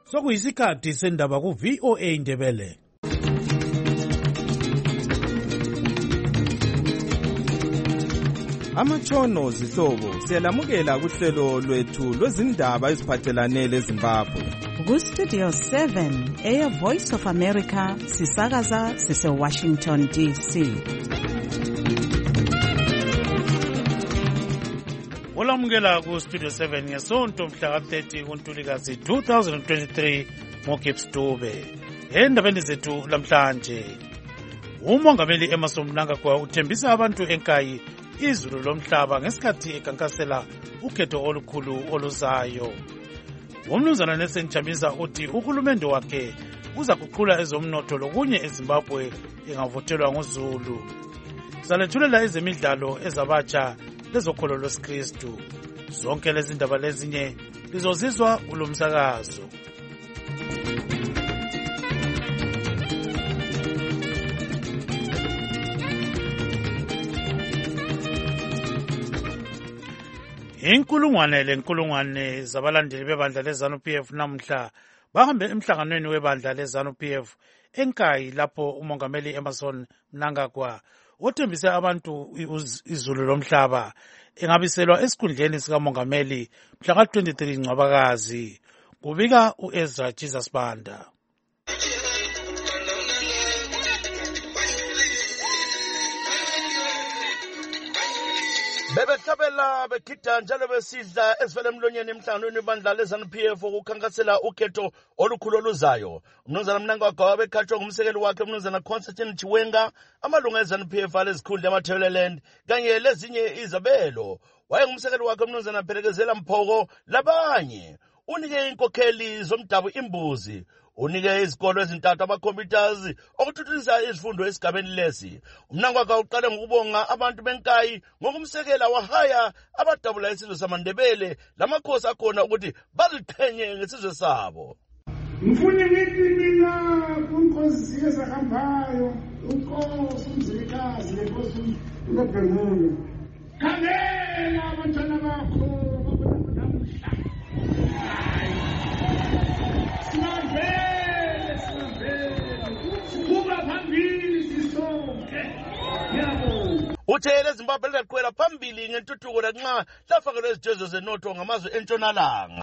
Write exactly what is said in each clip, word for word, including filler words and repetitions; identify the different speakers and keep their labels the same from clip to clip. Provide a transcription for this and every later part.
Speaker 1: sokuyisikhathi sendaba ku V O A Ndebele.
Speaker 2: Amatshono zihlobo siyalamukela kuhlelo lwethu lwezindaba eziphathelane leZimbabwe.
Speaker 3: Ku Studio seven eya Voice of America sisakaza sise Washington D C.
Speaker 1: Olamukela ku Studio seven ngesonto mhla ka thirty kuNtulikazi two thousand twenty-three ngoGibbs Dube. Endabeni zethu lamhlanje, umongameli Emmerson Mnangagwa uthembisa abantu enkayi izulu lomhlaba ngesikhathi ekankasela ukhetho olukhulu oluzayo. Umnumzana Nelson Chamisa uthi uhulumende wakhe uzakuqhula ezomnotho lokunye eZimbabwe engavotelwa ngoZulu. Salethulela ezemidlalo ezabatsha lezokholo lwesikristu. Zonke lezi ndaba lezinye lizozizwa kulomsakazo. Inkulungwane lenkulungwane zabalandeli bebandla leZANU P F namhla bahambe emhlanganweni webandla leZANU P F enkayi lapho umongameli Emmerson Mnangagwa othembise abantu izulu lomhlaba engabiselwa esikhundleni sikamongameli mhla ka twenty-three Ncwabakazi. Kubika uEzra Jesus Banda.
Speaker 4: Bebekhabela bekhida njalo besidla esivele emlonyeni emhlanganweni webandla leZANU P F ukukhankasela ukhetho olukhulu oluzayo. Umnumzana Mnangagwa wabekhatshwa ngumsekeli wakhe umnumzana Constantine Chiwenga, amalunga eZANU P F alezikhundla emaThebeleland kanye lezinye izabelo. Wayengumsekeli wakhe umnumzana Phelekezela Mphoko labanye. Unike inkokheli zomdabu imbuzi. Unike izikolo ezintathu ama-computers okuthuthukisa izifundo esigabeni lesi. Umnangagwa uqale ngokubonga abantu benkayi ngokumsekela wahaya abadabula isizwe samaNdebele lamakhosi akhona ukuthi baziqhenye ngesizwe sabo.
Speaker 5: Ngifuna ngithi mina kunkosi ezahambayo, unkosi umzilikazi lenkosi uNobhengulo. Khangela abantwana bakho namuhla. Sinavele, sinavele, sikhula phambili sisonke. Ngiyabonga.
Speaker 4: Uthe leZimbabwe liqhubela phambili ngentuthuko lanxa lafakelwe izithezwe zenotho ngamazwe entshonalanga.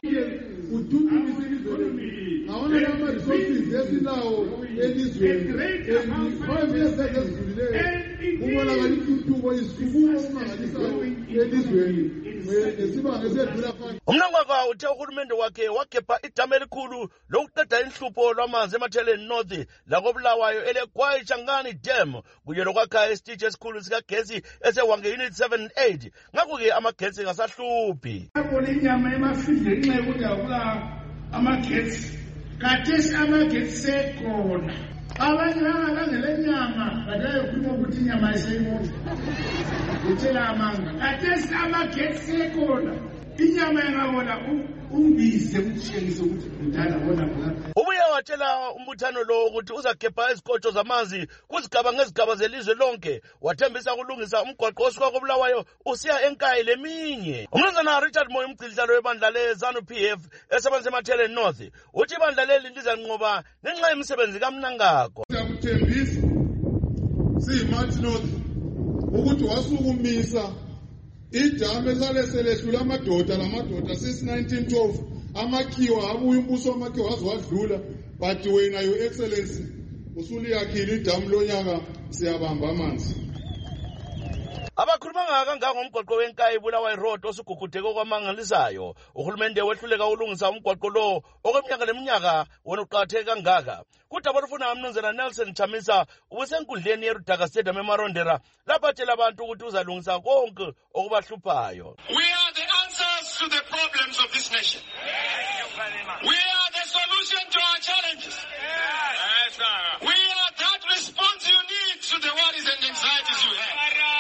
Speaker 5: Awona lama resources esilawo elizweni five years ezidlulileyo ubonakala intuthuko isifundo esimangalisayo elizweni nesibanga esedlula phansi.
Speaker 4: Umnangagwa uthe uhulumende wakhe wakhepha idamu elikhulu lokuqeda inhlupho lwamanzi eMatheleni North lakobulawayo eleGwayi Changani Dam kunye lokwakha isitishi esikhulu sikagesi esewange unit seven and eight. Ngakho-ke amagesi ngasahluphi.
Speaker 5: Abona inyama emafidle ngenxa yokuthi akula amagetsi. Kathesi amagetsi sekhona. Abanye bangabangela inyama badayokhuluma ukuthi inyama ayiseyibona. Utshela amanga. Kathesi amagetsi sekhona. Inyama engabona umbize umtshengise ukuthi udala bona bona.
Speaker 4: Ubuye watshela umbuthano lo ukuthi uzakhepha izikotsho zamanzi kuzigaba ngezigaba zelizwe lonke. Wathembisa ukulungisa umgwaqo osuka kobulawayo usiya enkayi leminye. Umnumzana Richard Moyo umgcidlalo webandla leZANU P F esebenza eMatheleni North uthi ibandla leli lizanqoba ngenxa yemisebenzi kaMnangagwa.
Speaker 5: Siyakuthembisa siyiMathi North ukuthi wasukumisa idamu esaleselehlula amadoda lamadoda since nineteen twelve amakhiwa abuya umbuso wamakhiwa waze wadlula, but wena your excellency usuliyakhile idamu lonyaka siyabamba amanzi.
Speaker 4: Abakhuluma ngakangaka ngomgwaqo wenkayi Bulawayo Road osugugudeke okwamangalisayo. Uhulumende wehluleka ulungisa umgwaqo lo okweminyaka leminyaka wona uqakatheke kangaka. Kudaba lufuna umnumzana Nelson Chamisa ubusenkundleni yeRudaka Stadium eMarondera lapho atshela abantu ukuthi uzalungisa konke okubahluphayo.
Speaker 6: We are the answers to the problems of this nation. We are the solution to our challenges. We are that response you need to the worries and anxieties you have.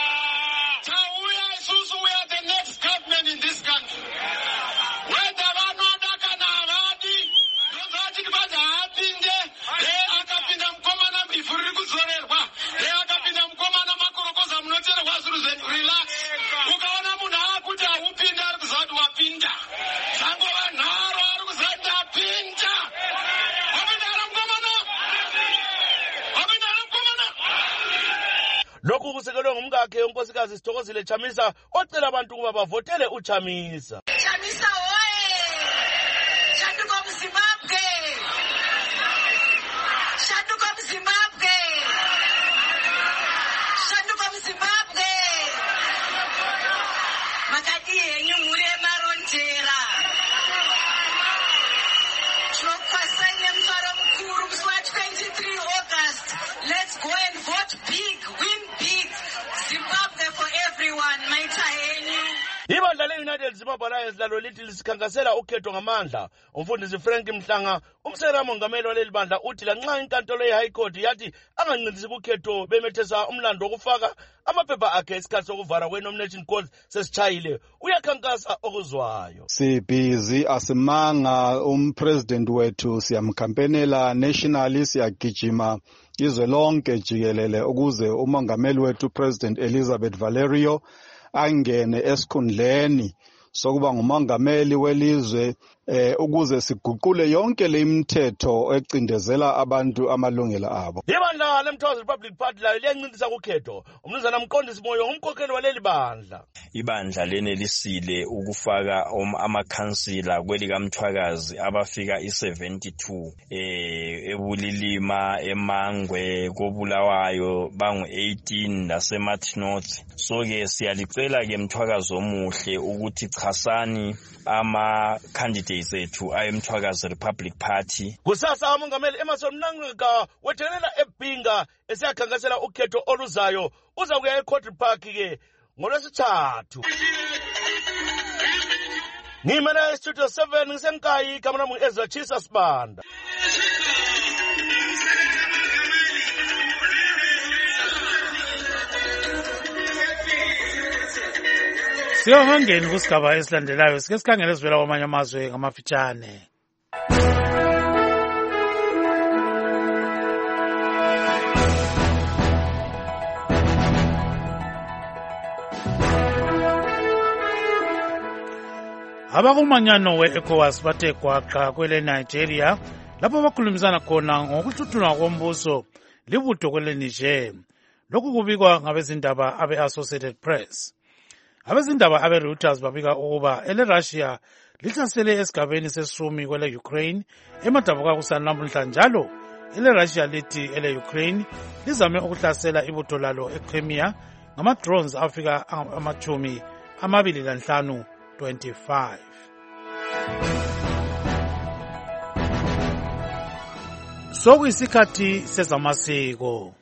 Speaker 6: We are the next government in this country. Whether or not I can have it, those are the ones that have been there. They are coming and coming and if we could say it, they are coming and coming and Makurokos, I'm not saying was relax. Ukaona muna akuta upinda kuzadu wapinda. Sango wanaro
Speaker 4: Lokhu kusekelwe ngumkakhe unkosikazi Sithokozile Chamisa ocela abantu ukuba bavotele uChamisa.
Speaker 7: Chamisa oye! Shatukom Zimbabwe! Shatukom Zimbabwe! Shatukom Zimbabwe! Makati yenyu muri emaronjera. Tinokwasanya mufaro mukuru musi wa twenty-three August. Let's go and vote big, win big. Zimbabwe for everyone. Maita yenyu.
Speaker 4: Ibandla le-United Zimbabwe Alliance lalo lithi lisikhankasela ukhetho ngamandla. Umfundisi Frank Mhlanga, umsekela mongameli waleli bandla, uthi lanxa inkantolo ye-High Court yathi angancindisi kukhetho bemethesa umlando wokufaka amaphepha akhe isikhathi sokuvala kwe-nomination code sesitshayile, uyakhankasa okuzwayo.
Speaker 8: Sibhizi asimanga umpresident wethu, siyamkampenela nationally, siyagijima izwe lonke jikelele ukuze umongameli wethu President Elizabeth Valerio angene esikhundleni sokuba ngumongameli welizwe eh ukuze siguqule yonke le imithetho ecindezela abantu amalungelo abo.
Speaker 4: Ibandla leMthokozo Republic Party layo liyancindisa kukhetho. Umnumzana Mqondisi Moyo ngumkhokheli waleli bandla.
Speaker 9: Ibandla lenelisile ukufaka amakhansila kwelika Mthwakazi abafika i-seventy-two eh eBulilima, eMangwe, koBulawayo bangu eighteen naseMathi North. So ke siyalicela ke Mthwakazi omuhle ukuthi chasani ama candidates ethu ayemthwakazi Republic Party.
Speaker 4: Kusasa umongameli Emmerson Mnangagwa wethelela eBhinga esiyakhankasela ukhetho oluzayo uza kuya eCourt Park ke ngolwesithathu. Ngimele Studio seven ngisenkayi kamera mu Ezra Chisa Sibanda.
Speaker 1: Siyongena kusigaba esilandelayo sike sikhangele esivela kwamanye amazwe ngamafitshane. Abakumanyano we-ECOWAS bathe gwaqa kwele Nigeria lapho bakhulumisana khona ngokuthuthunwa kombuso libutho kwele Niger. Lokhu kubikwa ngabezindaba abe-Associated Press. Abezindaba abe-Reuters babika ukuba ele-Russia lihlasele esigabeni sesishumi kwele Ukraine emadabuka kusana namhla, njalo ele-Russia lithi ele-Ukraine lizame ukuhlasela ibutho lalo eCrimea ngama-drones afika amachumi amabili lanhlanu twenty-five. Sokuyisikhathi sezamasiko.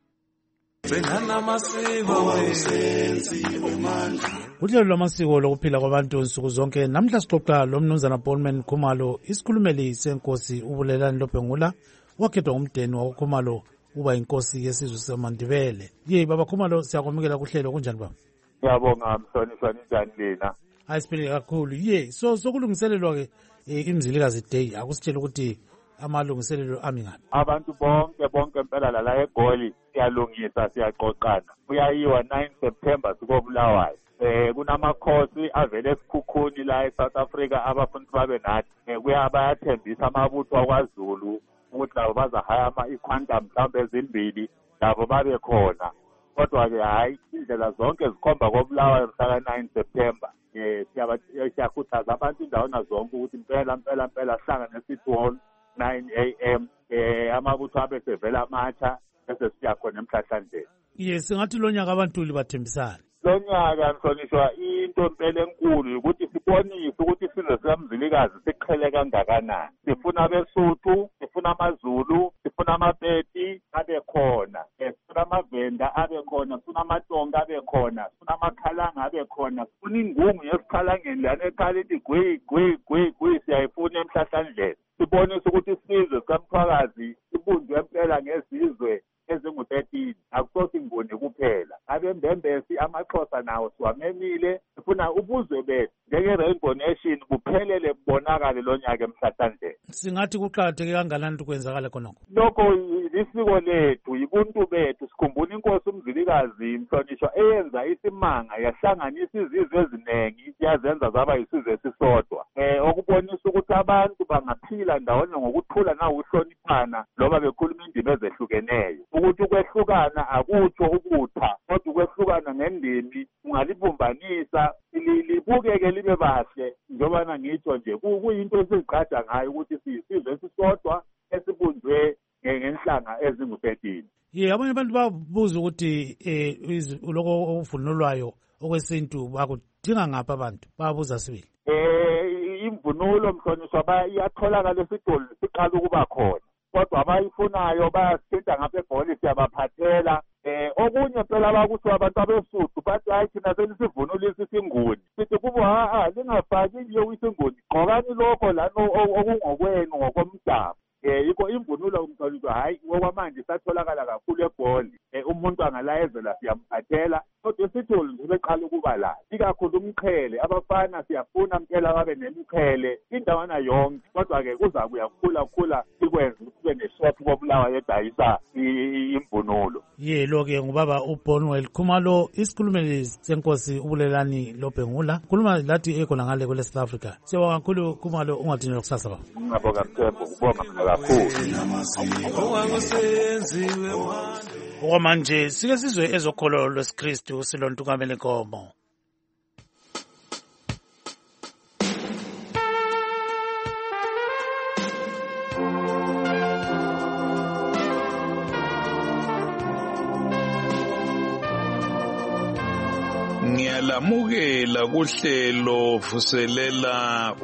Speaker 1: Uhlelo lwamasiko lokuphila kwabantu nsuku zonke namhla sixoxa lo mnumzana Paulman Khumalo, isikhulumeli senkosi uBulelani Lobhengula wakhethwa ngumdeni wakuKhumalo uba inkosi yesizwe samaNdebele. Ye baba Khumalo, siyakwamukela kuhlelo, kunjani baba?
Speaker 10: Ngiyabonga mhlonishwa, ninjani lina?
Speaker 1: Ayisiphile kakhulu. Ye so sokulungiselelwa ke imzilikazi day, akusitshela ukuthi amalungiselelo ami ngani?
Speaker 10: Abantu bonke bonke impela la eGoli siyalungisa, siyaqoqana. Kuyayiwa nine September sikobulawayo. Eh kunamakhosi avele esikhukhuni la eSouth Africa abafuna babe nathi. Eh kuyabayathembisa amabutho akwaZulu ukuthi labo bazahaya ama iquantum mhlawumbe ezimbili labo babe khona. Kodwa ke hayi, indlela zonke zikhomba kobulawayo mhla nine September. Eh siyakhuthaza abantu indawona zonke ukuthi impela impela impela hlangane City Hall nine A M eh amabutho abesevela amatsha bese siya khona emhlahlandlela.
Speaker 1: Yes, ngathi lo nyaka abantu libathembisana.
Speaker 10: Lo nyaka mhlonishwa into impela enkulu ukuthi sibonise ukuthi isizwe sikaMzilikazi siqhele kangakanani. Sifuna abeSuthu, sifuna amaZulu, sifuna amaPedi abe khona, sifuna amaVenda abe khona, sifuna amaTonga abe khona, sifuna amakhalanga abe khona, sifuna ingungu yesikhalangeni lana ekhala ithi gwi gwi gwi gwi, siyayifuna emhlahlandlela. Sibonise ukuthi isizwe sikaMthwakazi sibunjwe impela ngezizwe ezingu thirteen, akusosi inguni kuphela. Abembembesi amaXhosa nawo siwamemile, sifuna ubuzwe bethu njenge-Rainbow Nation kuphelele kubonakale lo nyaka emhlahlandlela.
Speaker 1: Singathi kuqakatheke kangakanani ukwenzakala khonokho?
Speaker 10: Lokho lisiko lethu yibuntu bethu sikhumbula inkosi uMzilikazi Mhlonishwa eyenza isimanga yahlanganisa izizwe eziningi yazenza zaba isizwe esisodwa eh okubonisa ukuthi abantu bangaphila ndawonye ngokuthula nawuhloniphana loba bekhuluma indimi ezehlukeneyo ukuthi ukwehlukana akutsho ubutha kodwa ukwehlukana ngendimi ungalibumbanisa libukeke libe bahle njengoba ngitsho nje kuyinto esizigqaja ngayo ukuthi siyisizwe esisodwa esibunjwe ngenhlanga ezingu thirteen.
Speaker 1: Ye abanye abantu babuza ukuthi eh lokho okuvunulwayo okwesintu bakudinga ngaphi abantu babuza sibili.
Speaker 10: Eh imvunulo Mhlonishwa bayatholakala esitolo siqala ukuba khona kodwa abayifunayo bayasithinta ngapha eBholi siyabaphathela eh okunye phela abakuthi abantu abesuthu bathi hayi thina senisivunulisa isinguni sithi kubo ha ha lingafaki nje isinguni gqokani lokho lana okungokwenu ngokomdabu eh yikho imvunulo Mhlonishwa hayi ngokwamanje satholakala kakhulu eBholi eh umuntu angalayezela siyamphathela kodwa isitholo nje beqala ukuba la ikakhulu umqhele abafana siyafuna mkela babe nemqhele indawana yonke kodwa ke kuza kuyakhula khula sikwenza kube neshop kobulawa yedayisa imvunulo.
Speaker 1: Ye lo ke ngubaba uBonwell Khumalo isikhulumeli senkosi ubulelani loBhengula khuluma lathi ekhona ngale kwele South Africa. Siyabonga kakhulu Khumalo ungadinela kusasa baba.
Speaker 10: Ngabonga Mthembu kubonga kakhulu.
Speaker 1: Okwamanje sike sizwe ezokholo lwesikristu silontukamele Nkomo.
Speaker 11: Ngiyalamukela kuhlelo vuselela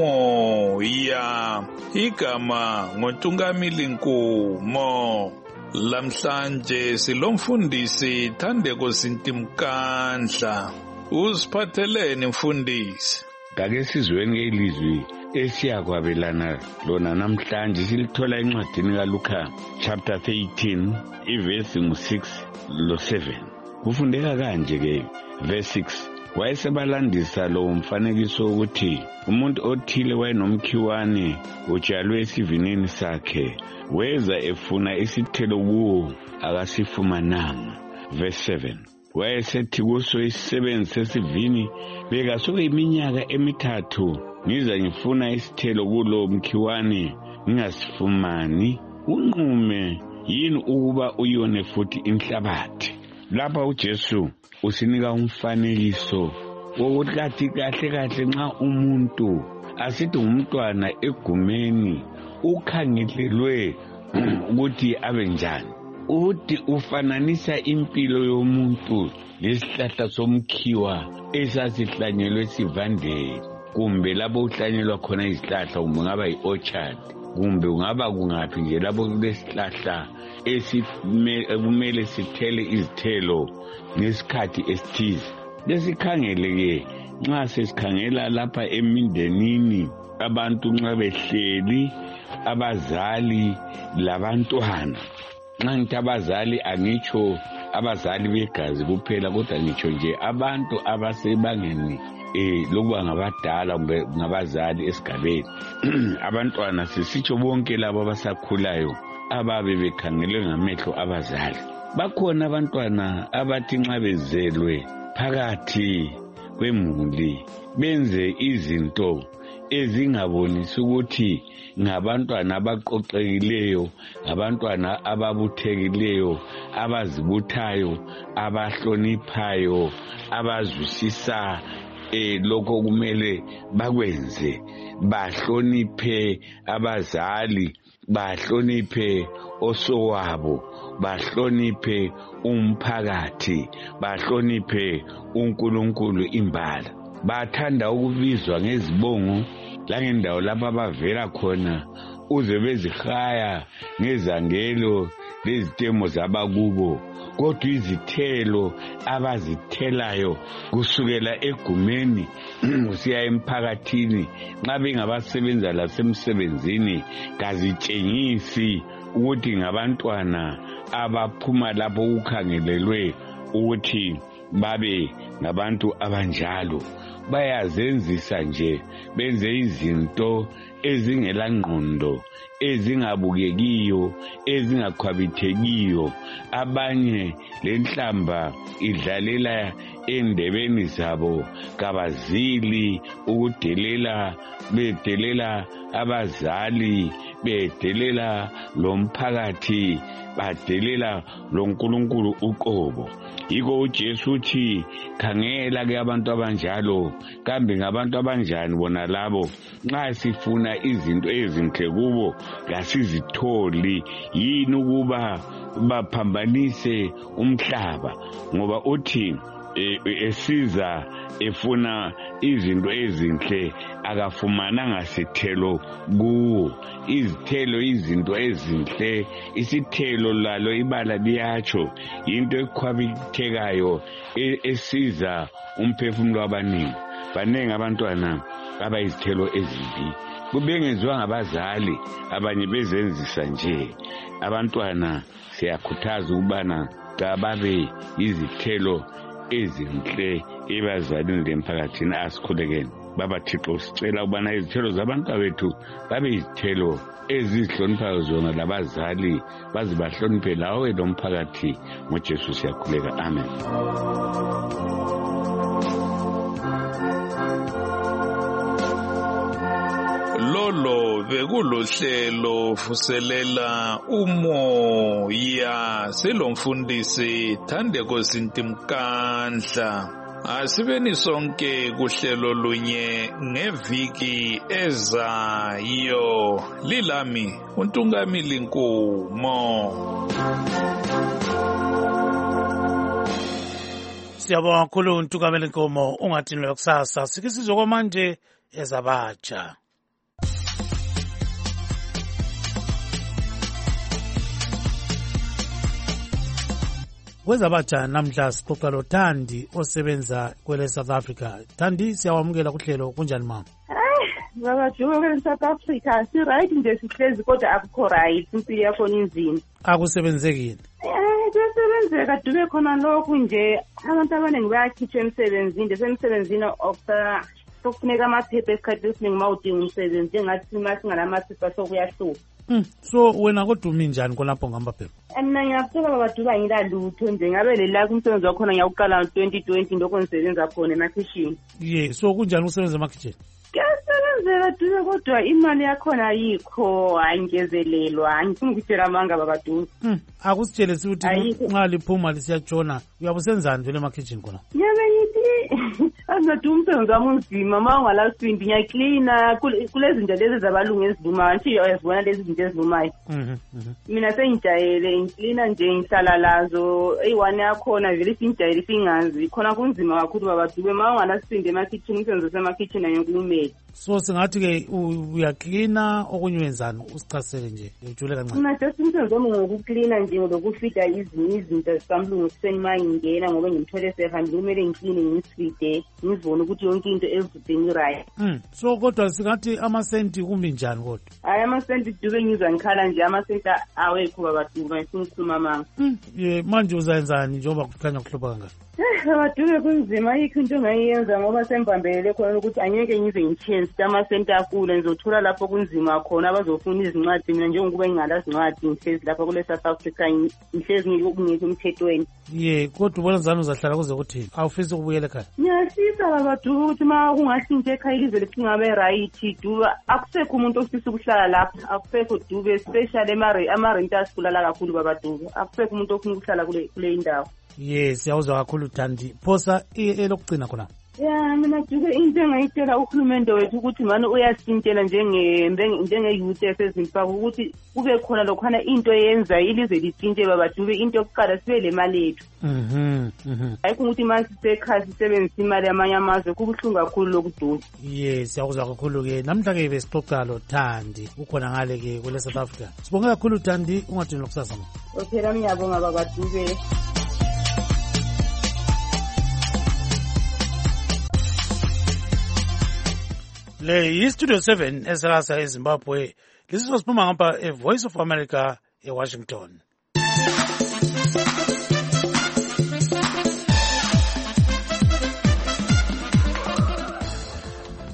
Speaker 11: umoya igama ngoNtungamili Nkomo. Lamhlanje silomfundisi Thandeko Sintimkandla. Usiphatheleni mfundisi?
Speaker 12: Kake sizweni ngelizwi esiyakwabelana lona namhlanje silithola encwadini kaLuka chapter thirteen iverse ngu six lo seven. Kufundeka kanje ke verse six. Wayesebalandisa lo umfanekiso ukuthi umuntu othile wayenomkhiwane utshalwe esivinini sakhe weza efuna isithelo kuwo akasifumananga. Verse seven. Wayesethi kuso isisebenzi sesivini beka soke iminyaka emithathu ngiza ngifuna isithelo kulo mkhiwane ngingasifumani. Unqume yini ukuba uyone futhi inhlabathi? Lapha uJesu usinika umfanekiso wokuthi kathi kahle kahle nxa umuntu asithi umntwana egumeni ukhangelelwe ukuthi abe njani. Uthi ufananisa impilo yomuntu lesihlahla somkhiwa esasihlanyelwe sivandeni kumbe lapho uhlanyelwa khona izihlahla kungaba yi-orchard kumbe kungaba kungaphi nje lapho kulesihlahla esimele sithele izithelo ngesikhathi esithize. Lesikhangele-ke nxa sesikhangela lapha emindenini abantu nxa behleli abazali labantwana. Nxa ngithi abazali angitsho abazali begazi kuphela kodwa ngitsho nje abantu abasebangeni eh lokuba ngabadala kumbe ngabazali esigabeni. Abantwana sisitsho bonke labo abasakhulayo ababe bekhangelwe ngamehlo abazali. Bakhona abantwana abathi nxa bezelwe phakathi kwemuli benze izinto ezingabonisi ukuthi ngabantwana abaqoqekileyo, abantwana ababuthekileyo, abazibuthayo, abahloniphayo, abazwisisa eh lokho kumele bakwenze. Bahloniphe abazali, bahloniphe osowabo, bahloniphe umphakathi, bahloniphe uNkulunkulu imbala. Bathanda ukubizwa ngezibongo langendawo lapha abavela khona uze bezihaya ngezangelo lezitemo zabakubo. Kodwa izithelo abazithelayo kusukela egumeni usiya emphakathini nxa bengabasebenza lasemsebenzini kazitshengisi ukuthi ngabantwana abaphuma lapho ukhangelelwe ukuthi babe ngabantu abanjalo. bayazenzisa nje benze izinto ezingelangqondo ezingabukekiyo ezingakhwabithekiyo. Abanye lenhlamba idlalela endebeni zabo kabazili ukudelela bedelela abazali bedelela lomphakathi badelela loNkulunkulu uqobo. Yiko uJesu uthi khangela ke abantu abanjalo kambe ngabantu abanjani bona labo nxa sifuna izinto ezinhle kubo kasizitholi yini ukuba baphambanise umhlaba ngoba uthi esiza efuna izinto ezinhle akafumananga sithelo kuwo. Izithelo izinto ezinhle isithelo lalo ibala liyatsho into ekhwabithekayo esiza umphefumulo wabaningi. Baningi abantwana abayizithelo ezimbi kubengezwa ngabazali abanye bezenzisa nje. Abantwana siyakhuthaza ukubana kababe izithelo ezinhle ebazalini lemphakathini asikhulekeni. Baba Thixo sicela ukubana izithelo zabantu bethu babe izithelo ezihloniphayo zona labazali baze bahloniphe lawe lomphakathi ngoJesu siyakhuleka. Amen.
Speaker 11: Lolo bekulohlelo vuselela umoya selomfundisi Thandeko Sintimkandla. Asibeni sonke kuhlelo lunye ngeviki ezayo. Lilami uNtungamili Nkumo.
Speaker 1: Siyabonga kakhulu uNtungamili Nkumo. Ungathi lo kusasa sikisizwe kwamanje ezabatsha. Kwezabatsha namhla sixoxa lo Thandi osebenza kwele South Africa. Thandi siyawamukela kuhlelo kunjani mama?
Speaker 13: Eh, baba Juwe kwele South Africa si right nje sihlezi kodwa akukho right impilo yakho inzima.
Speaker 1: Akusebenzekile.
Speaker 13: Eh, kusebenzeka dube khona lokhu nje abantu abaningi bayakhitha emsebenzini nje semsebenzini okusa sokufuneka amaphepha esikhathi esiningi mawudinga umsebenzi engathi masingala amaphepha sokuyahluka.
Speaker 1: Mm, so wena kodwa umi njani kolapho ngamaphepha?
Speaker 13: Mina ngiyafuna babaduba ngilalutho nje ngabe lelaka umsebenzi wakhona ngiyawuqala twenty twenty ndoko ngisebenza khona emakhishini.
Speaker 1: Yeah, so kunjani usebenza emakhishini?
Speaker 13: Kuyasebenzeka dube kodwa imali yakhona ayikho ayingezelelwa angifuni ukutshela amanga babaduba.
Speaker 1: Mm, akusitshele sithi nxa liphuma lisiyatshona uyabusenzani vele emakhishini khona?
Speaker 13: Nyabe ngithi azingathi umsebenzi wami unzima ma ungalasindi ngiyaklina kulezi zinto lezi zabalungu ezilumayo nje uyazibona lezi zinto ezilumayo.
Speaker 1: Mhm.
Speaker 13: Mina sengijayele ngiklina nje ngihlala lazo eyiwane yakhona vele singijayele singazi khona kunzima kakhulu babadube ma ungalasindi emakhitchen umsebenzi wasemakhitchen ayokulumela.
Speaker 1: So singathi ke uyaklina okunye wenzani usichasele nje ujule kancane.
Speaker 13: Mina just umsebenzi wami ngokuklina nje lokufida izinto izinto zikamlungu senima ingena ngoba ngimthole sehambile kumele ngikline ngisifide ngizibona ukuthi yonke into everything right.
Speaker 1: Mm, so kodwa singathi amasenti kumbi njani kodwa?
Speaker 13: Hayi amasenti dube ngizwa ngikhala nje amasenti awekho babaduba ngifuna ukukhuluma manga.
Speaker 1: Mm, ye manje uzayenzani njengoba kukhanya kuhlupha kangaka?
Speaker 13: Eh baduke kunzima ayikho into engayenza ngoba sembambelele khona ukuthi angeke ngize ngichange amasenti akule ngizothola lapho kunzima khona abazofuna izincwadi mina njengokuba ngingalazi incwadi ngihlezi lapha kule South Africa ngihlezi ngikungekho emthethweni.
Speaker 1: Ye kodwa ubona njani uzahlala kuze kuthini? Awufisi ukubuyela ekhaya?
Speaker 13: Ngiyafisa babaduka ukuthi ma kungahlintshwa ekhaya ilizwe lethu ngabe right duba akusekho umuntu ofisa ukuhlala lapha akusekho dube especially ama-renters kulala kakhulu babaduka akusekho umuntu ofuna ukuhlala kule kule indawo.
Speaker 1: Yes, siyawuzwa kakhulu Thandi. Phosa elokugcina khona.
Speaker 13: Yeah, mina duke into engayitshela uhulumende wethu ukuthi manje uyasintshela njenge njenge-youth esezimbabwe ukuthi kube khona lokhana into yenza ilizwe litshintshe babaduke into yokuqala sibe le mali yethu.
Speaker 1: Mhm. Mhm.
Speaker 13: Ayikho ukuthi manje sisekhaya sisebenzisa imali yamanye amazwe kubuhlungu kakhulu lokuduka.
Speaker 1: Yes, siyawuzwa kakhulu ke. Namhla ke besixoxa lo Thandi ukhona ngale ke kule South Africa. Sibonge kakhulu Thandi ungathini lokusasa mama.
Speaker 13: Okay, la ngiyabonga babaduke.
Speaker 1: Le yi-Studio seven esalasa eZimbabwe. Lisiso siphuma ngapha eVoice of America eWashington.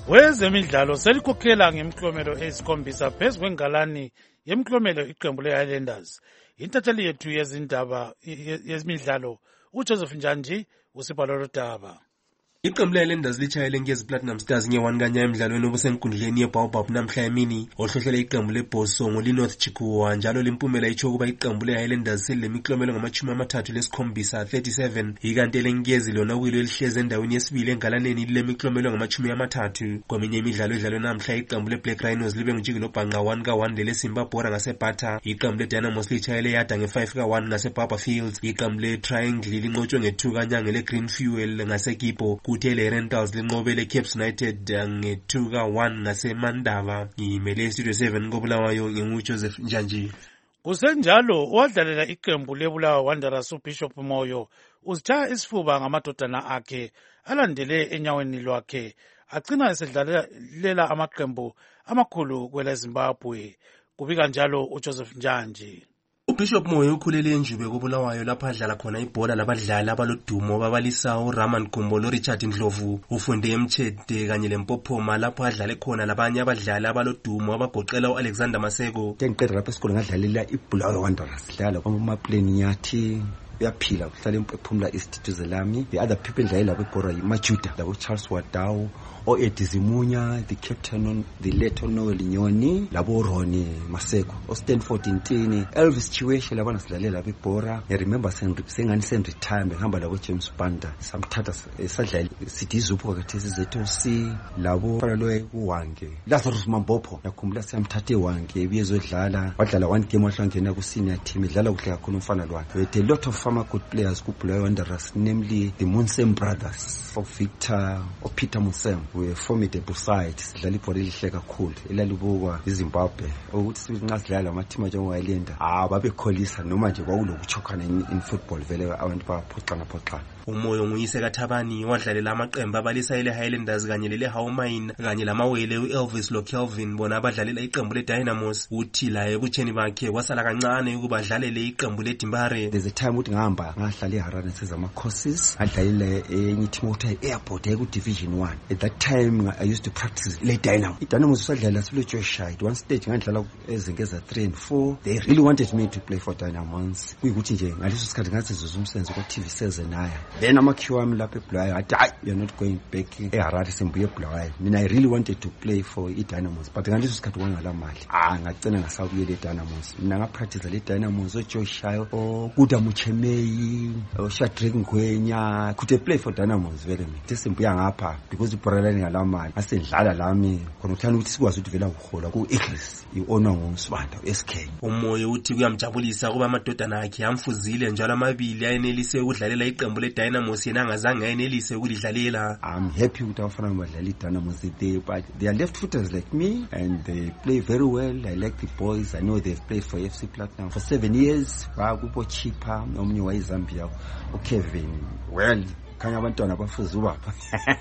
Speaker 1: wezemidlalo selikhokhela ngemklomelo eyisikhombisa phezu kwengalani yemklomelo iqembu le-Highlanders. Intatheli yethu yezindaba yezimidlalo uJoseph Njanji usibhalo lodaba.
Speaker 14: Iqembu le-Highlanders litshayele ngezi Platinum Stars nge-one kanya emidlalweni obusenkundleni ye-Baobab namhla emini ohlohlele iqembu le-Bosongo li-North Chikuwa, njalo limpumela itsho ukuba iqembu le-Highlanders selilemiklomelo ngamachumi amathathu lesikhombisa thirty-seven, ikanti elenkezi lona kuyilo elihlezi endaweni yesibili engalaneni lilemiklomelo ngamachumi amathathu. Kweminye imidlalo edlalwe namhla iqembu le-Black Rhinos libe ngujikelo bhanqa one ka one lele-Simbabora ngaseBata. Iqembu le-Dynamos litshayele yada nge-five ka one ngaseBaba Fields. Iqembu le-Triangle linqotshwe nge-two kanya ngele-Green Fuel ngaseKipo. Kuthi le-Rentals linqobele Cape United nge-two ka one ngaseMandava. Ngimele Studio seven koBulawayo nginguJoseph Njanji.
Speaker 1: Kusenjalo owadlalela iqembu leBulawayo Wanderers uBishop Moyo uzitshaya isifuba ngamadodana akhe alandele enyaweni lwakhe agcina esedlalela amaqembu amakhulu kwele Zimbabwe. Kubika njalo uJoseph Njanji.
Speaker 14: uBishop Moyo ukhulele enjube koBulawayo lapha adlala khona ibhola labadlali abalodumo babalisa uRaman Gumbo loRichard Ndlovu, ufunde eMtshede kanye leMpophoma lapho adlale khona labanye abadlali abalodumo abagoqela uAlexander Maseko.
Speaker 15: Ngiqeda lapha esikole ngadlalela iBulawayo Wanderers, dlala kwamaplane nyathi uyaphila kuhlala ephumla East Tuzalami. The other people dlalela kwebhora yiMajuda labo Charles Wadau, oEdizimunya, the captain, the leto Noel Nyoni, labo Ronnie Maseko, oStanford Ntini, Elvis Chiweshe labana sidlalela kwebhora. I remember sengani sen retirement ngihamba labo James Banda samthatha esadlala City Zupho kathesi zethu si labo paraloy uwange Lazarus Mambopho yakhumbula samthathe wange ebiyezodlala wadlala one game wahlangena ku senior team idlala kuhle kakhulu umfana lwakhe. With a lot of former good players ku Bulawayo Wanderers, namely the Munsem brothers of Victor or Peter Munsem, were formidable side. Sidlala ibhola elihle kakhulu elalibukwa iZimbabwe ukuthi singasidlala amathima njengo-Highlander ah babekholisa noma nje kwakulokuchokhana in football vele abantu baphoxana phoxana.
Speaker 14: Umoyo nguyise kaThabani wadlalela amaqembu abalisa ele-Highlanders kanye lele-Hawmine kanye lamawele u-Elvis loKelvin bona abadlalela iqembu le-Dynamos. Uthi la ebutsheni bakhe kwasala kancane ukuba adlalele iqembu le-Dimbare.
Speaker 15: There's a time uthi ngihamba ngahlala eHarare sezama courses adlalela enye i-team okuthiwa i-Airport eku-Division one. At that time I used to practice le-Dynamo. I-Dynamos sadlala siloJoshua. At one stage ngadlala ezingeza three and four. They really wanted me to play for Dynamos. Kuyikuthi nje ngaleso sikhathi ngathi zizumsebenzi kwa-T V seven naya. Then amakhiwa ami lapha eBulawayo athi hayi you're not going back eHarare simbuye eBulawayo. Mina I really wanted to play for i-Dynamos but ngaleso sikhathi kwangala mali ah ngagcina ngasabuyela e-Dynamos. Mina ngapractice le-Dynamos oJoshua okuda Muchemeyi oShadrack Ngwenya could play for Dynamos vele mina tisimbuya ngapha because ibhola lani ngala mali asendlala lami khona uthanda ukuthi sikwazi ukuvela ukuhola ku-Eagles i-honor ngumsibanda u-S K.
Speaker 14: Umoyo uthi kuyamjabulisa kuba amadodana akhe amfuzile njalo amabili ayenelise ukudlalela iqembu le-Dynamos yena angazange ayenelise ukulidlalela.
Speaker 15: I'm happy ukuthi abafana badlala i-Dynamos today, but they are left footers like me and they play very well. I like the boys. I know they've played for F C Platinum for seven years. Bakubo Chipa omunye wayiZambia uKevin. Well khanya abantwana bafuza ubapha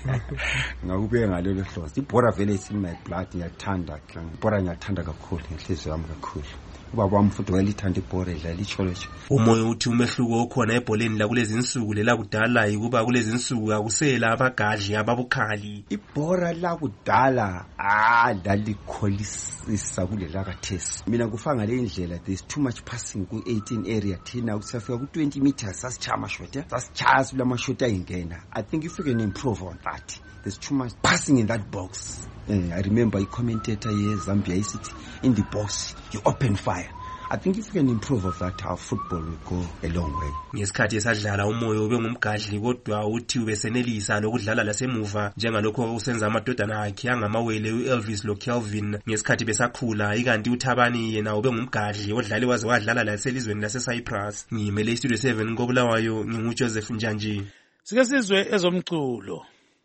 Speaker 15: ngakubeka ngalelo hlobo. Ibhola vele is in my blood, ngiyathanda ibhola, ngiyathanda kakhulu ngenhliziyo yami kakhulu. Ubaba wami futhi welithanda ibhola idlala icholocho.
Speaker 14: Umoyo uthi umehluko okhona ebholeni la kulezi insuku lela kudala yikuba kulezi insuku akusela abagadli ababukhali.
Speaker 15: Ibhola la kudala ah lalikholisisa kulela kathesi. Mina kufanga le indlela there's too much passing ku eighteen area thina kusafika ku twenty meters sasichama shota sasichaya kulama shota ayingena. I think if we can improve on that, there's too much passing in that box. Uh, I remember a commentator here Zambia City in the box you open fire. I think if we can improve of that, our football will go a long way.
Speaker 14: Ngesikhathi esadlala umoyo ube ngumgadli kodwa uthi ubesenelisa lokudlala lasemuva njengalokho usenza amadodana akhe angamawele uElvis loKelvin ngesikhathi besakhula. Ikanti uThabani yena ube ngumgadli odlali waze wadlala laselizweni laseCyprus. Ngimele Studio seven koBulawayo nginguJoseph Njanji.
Speaker 1: Sike sizwe ezomculo.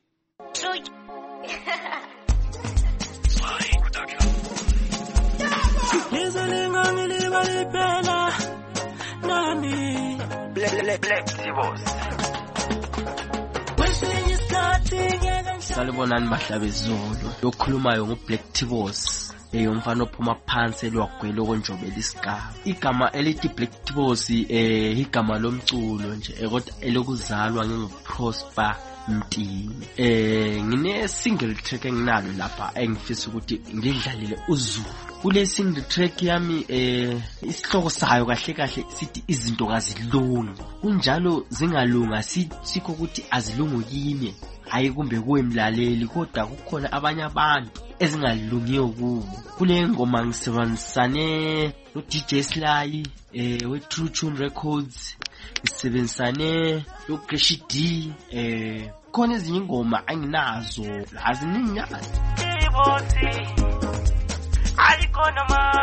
Speaker 16: Salibonani bahlabe Zulu. Yokhulumayo nguBlack T-Boss. Eyomfana ophuma phansi elwagwele okonjobela isigaba. Igama elithi Black T-Boss eh igama lomculo nje kodwa elokuzalwa nginguProsper Mtini. Eh ngine single track enginalo lapha engifisa ukuthi ngidlalile uZulu. Kule single track yami eh isihloko sayo kahle kahle sithi izinto kazilungi. Kunjalo zingalunga sikho ukuthi azilungu kimi. Hayi kumbe kuwe mlaleli kodwa kukhona abanye abantu ezingalungiyo kubo. Kule ngoma ngisebenzisane no D J Sly eh we True Tune Records. Ngisebenzisane no Greshi D eh khona ezinye ingoma anginazo aziningazi. Alikona ma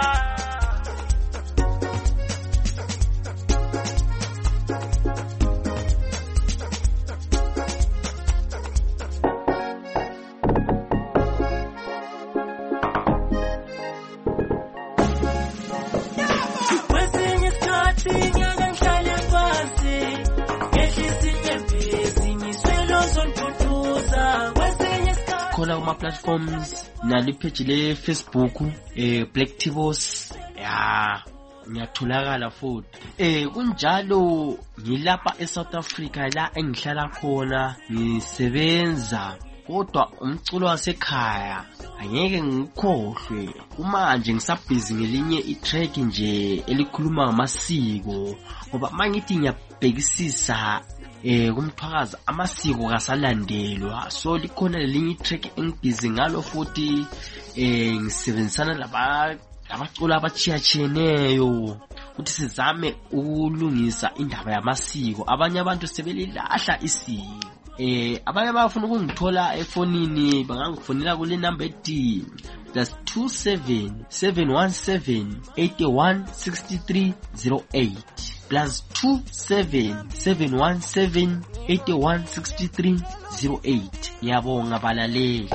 Speaker 16: khona kuma platforms nali page le Facebook eh Black Tivos ya ngiyatholakala futhi eh kunjalo ngilapha eSouth Africa la engihlala khona ngisebenza kodwa umculo wasekhaya angeke ngikhohlwe kumanje ngisabhizi ngelinye itrack nje elikhuluma ngamasiko ngoba mangithi ngiyabhekisisa eh kumthwakaza amasiko kasalandelwa so likhona lelinye itrack engibhizi ngalo futhi eh ngisebenzisana laba abacula abachiyachiyeneyo ukuthi sizame ukulungisa indaba yamasiko. Abanye abantu sebelilahla isiko. Eh abanye bafuna ukungithola efonini bangangifonela kule number ethi plus two seven seven one seven eight one six three zero eight plus two seven seven one seven eight one six three zero eight. Ngiyabonga balaleli.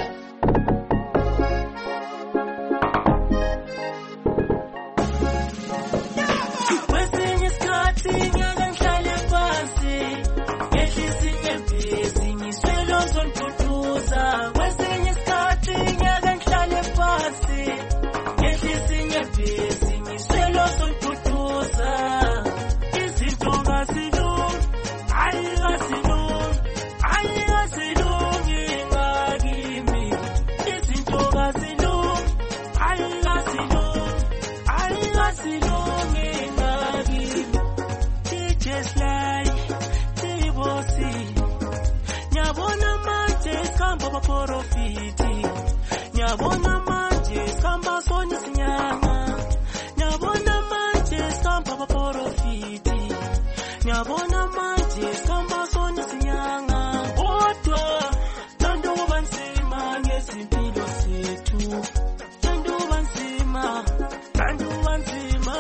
Speaker 17: Nyabona manje skamba soni sinyanga. Nyabona manje skamba paporofiti. Nyabona manje skamba soni sinyanga. Kodwa tando bansima ngezimpilo zethu. Tando bansima, tando bansima.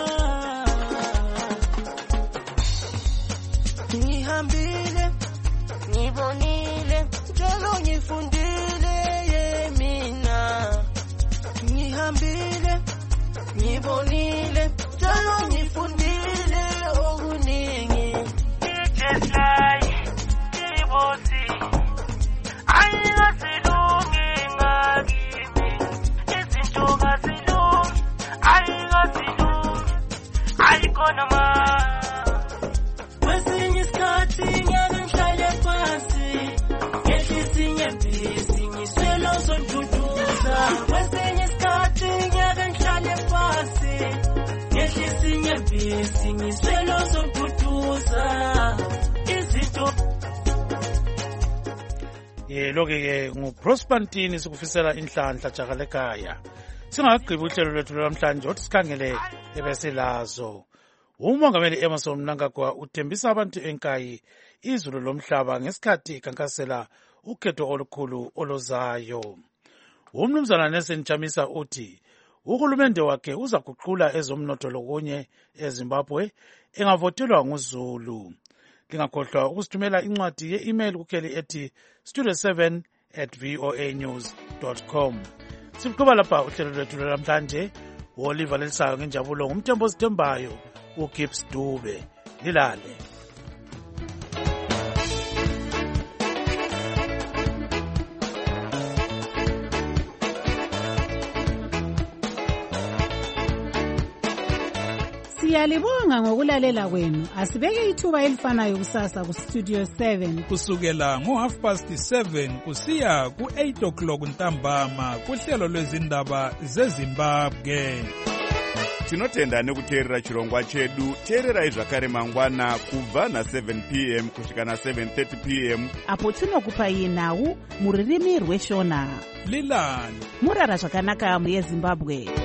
Speaker 17: Ngihambile, ngibonile, njalo ngifundile. Ngihambile, ngibonile, njalo ngifundile okuningi. Just like Tibosi, ayikasilungi ngakimi. Izinto kasilungi, ayikasilungi, ayikhona ma. Kwesinye isikhathi ngiyake ngihlale phansi, ngehlise inyembezi ngiswelo zonduduza. Kwesinye isikhathi ngiyake ngihlale phansi, ngehlise inyembezi ngiswelo zonduduza. Izinto
Speaker 1: yelo-ke ke nguProspantini sikufisela inhlanhla jakalekaya. Singagqiba uhlelo lwethu lwamhlanje othi sikhangele ebesilazo. Umongameli Emmerson Mnangagwa uthembisa abantu enkayi izulu lomhlaba ngesikhathi ikankasela ukhetho olukhulu olozayo. Umnumzana Nelson Chamisa uthi uhulumende wakhe uzaguqula ezomnotho lokunye eZimbabwe engavotelwa nguZulu. Lingakhohlwa ukusithumela incwadi ye-email kukheli ethi studio seven at voa news dot com. Siqhuba lapha uhlelo lwethu lwamhlanje. Oliver Lelisayo ngenjabulo ngumthembo sithembayo uGibbs Dube. Lilale.
Speaker 3: Siyalibonga ngokulalela kwenu. Asibeke ithuba elifanayo kusasa ku Studio seven
Speaker 11: kusukela ngo half past seven kusiya ku eight o'clock ntambama kuhlelo lwezindaba zeZimbabwe.
Speaker 18: Tinotenda nekuteerera chirongwa chedu. Teererai zvakare mangwana kubva na seven p m kusvika na seven thirty p m
Speaker 3: apo tinokupai nhau muririmi rweshona.
Speaker 11: Lilani
Speaker 3: murara zvakanaka muyeZimbabwe.